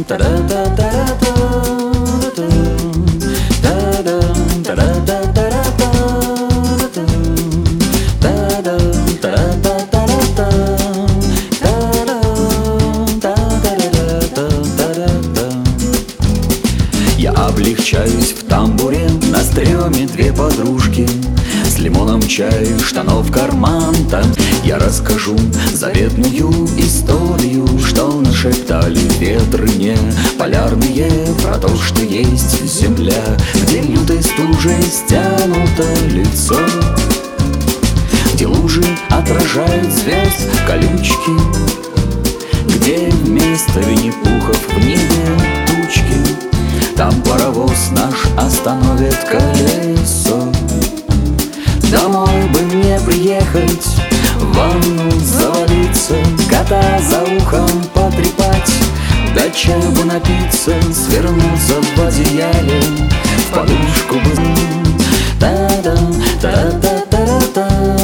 Я облегчаюсь в тамбуре, на стреме две подружки, с лимоном чай, штанов карман. Там я расскажу заветную историю, что нашептали ветры не полярные, про то, что есть земля, где лютой стужей стянуто лицо, где лужи отражают звезд колючки, где вместо винни-пухов в небе тучки. Там паровоз наш остановит колесо. Домой бы мне приехать, в ванну завалиться, кота за ухом потрепать, да чаю бы напиться, свернуться в одеяле, в подушку бы. Та-дам, та-та-та-та-та,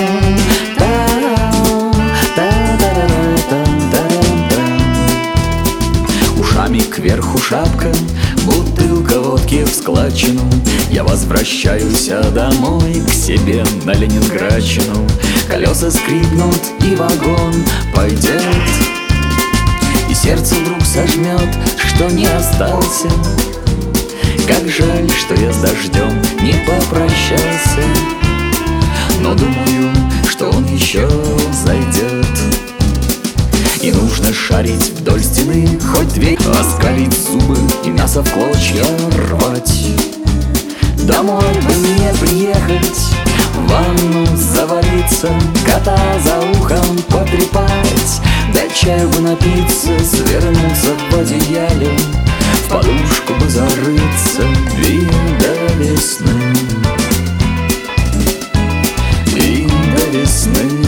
ушами кверху шапка, бутылка водки в складчину. Я возвращаюсь домой к себе на Ленинградщину. Колеса скрипнут и вагон пойдет, и сердце вдруг сожмет, что не остался. Как жаль, что я с дождем не попрощался, но думаю, что он еще зайдет. И нужно шарить вдоль стены, хоть дверь, оскалить зубы и мясо в клочья рвать. Домой бы мне приехать, в ванну завалиться, кота за ухом потрепать, да чаю бы напиться, свернуться в одеяле, в подушку бы зарыться и до весны, и до весны.